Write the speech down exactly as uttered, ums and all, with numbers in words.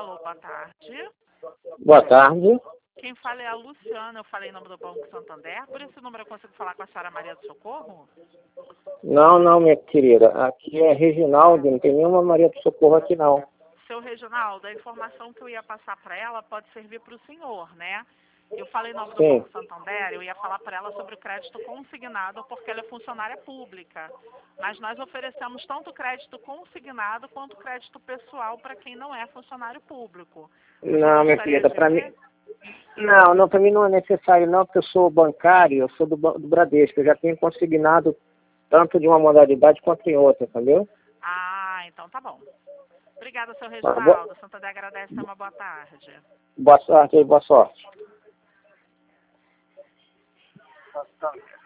Alô, boa tarde. Boa tarde. Quem fala é a Luciana, eu falei em nome do Banco Santander. Por esse número eu consigo falar com a senhora Maria do Socorro? Não, não, minha querida. Aqui é Reginaldo, não tem nenhuma Maria do Socorro aqui, não. Seu Reginaldo, a informação que eu ia passar para ela pode servir para o senhor, né? Eu falei em nome do Sim. Banco Santander, eu ia falar para ela sobre o crédito consignado, porque ela é funcionária pública. Mas nós oferecemos tanto crédito consignado quanto crédito pessoal para quem não é funcionário público. Você Não, minha gostaria querida, de para mim... ver? Não, não, para mim não é necessário, não, porque eu sou bancário, eu sou do, Ba- do Bradesco, eu já tenho consignado tanto de uma modalidade quanto em outra, entendeu? Ah, então tá bom. Obrigada, seu Tá, boa, Reginaldo. Santander agradece, uma boa tarde. boa sorte aí, boa sorte.